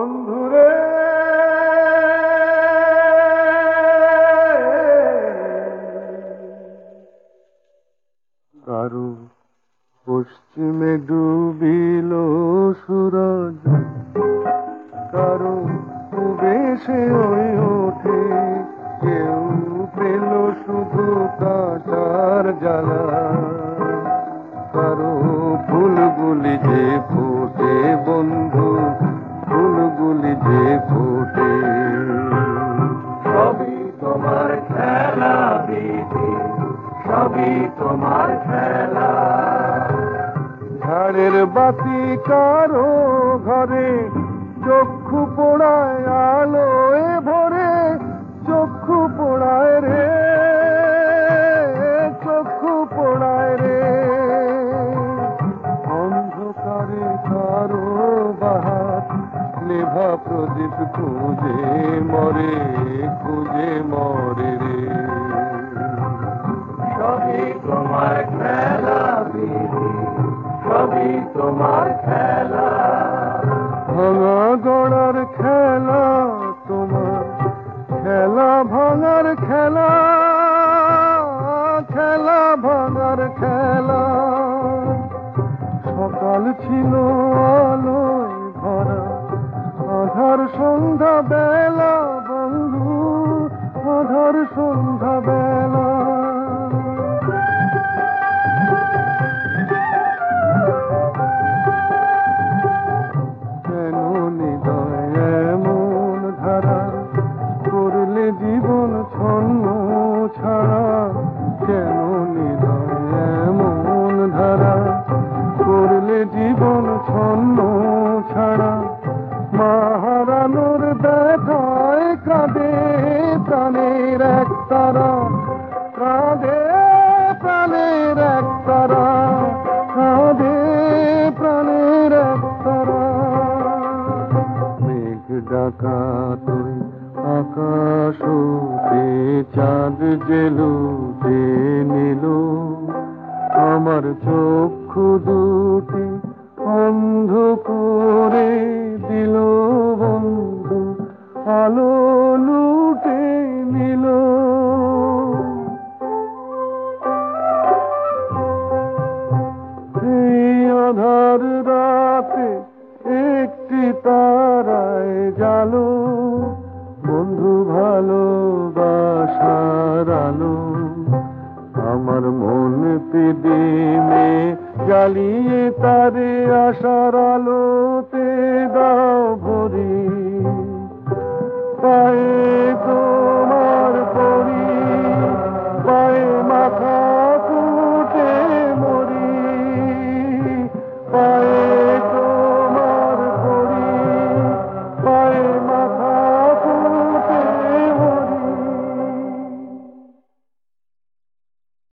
বন্ধুরে কারো পশ্চিমে ডুবিল সূরজ, কারো বেশে ওই ওঠে, কেউ পেল শুধু কাঁটার জ্বালা। কারো ফুলগুলি যে ফোটে বন্ধু, ফুলগুলি যে ফোটে। সবই তোমার খেলা বিধি, সবই তোমার খেলা। ঝাড়ের বাতি কারো ঘরে, চক্ষু পোড়ায় আলোয় ভরে, চক্ষু পোড়ায় রে, চক্ষু পোড়ায় রে। অন্ধকারে কারো বাহার, নেভা প্রদীপ খুঁজে মরে, খুঁজে মরে রে। সবই তোমার খেলা বিধি, সবই তোমার খেলা। ভাঙা গড়ার খেলা তোমার, খেলা ভাঙার খেলা, খেলা ভাঙার খেলা। সকাল ছিল আলোয় ভরা, আধার সন্ধ্যা বেলা বন্ধু, আধার সন্ধ্যা বেলা। কেন হৃদয় এমন ধারা, করলে জীবন ছন্ন ছাড়া। কেন হৃদয় এমন ধারা, করলে জীবন ছন্ন ছাড়া। মা হারানোর ব্যথায় কাঁদে প্রাণের এক তারা, কাঁদে প্রাণের এক তারা, কাঁদে প্রাণের এক তারা। মেঘ ডাকা তুই আকাশ হতে, চাঁদ জেলুতে নিল। আমার চক্ষু দুটি অন্ধ করে দিল বন্ধু, আলো লুটে নিল। এই আধার রাতে একটি তারায় জালো, বন্ধু ভালোবাসার আলো। আমার মন পিদিমে জ্বালিয়ে তারে আশার আলো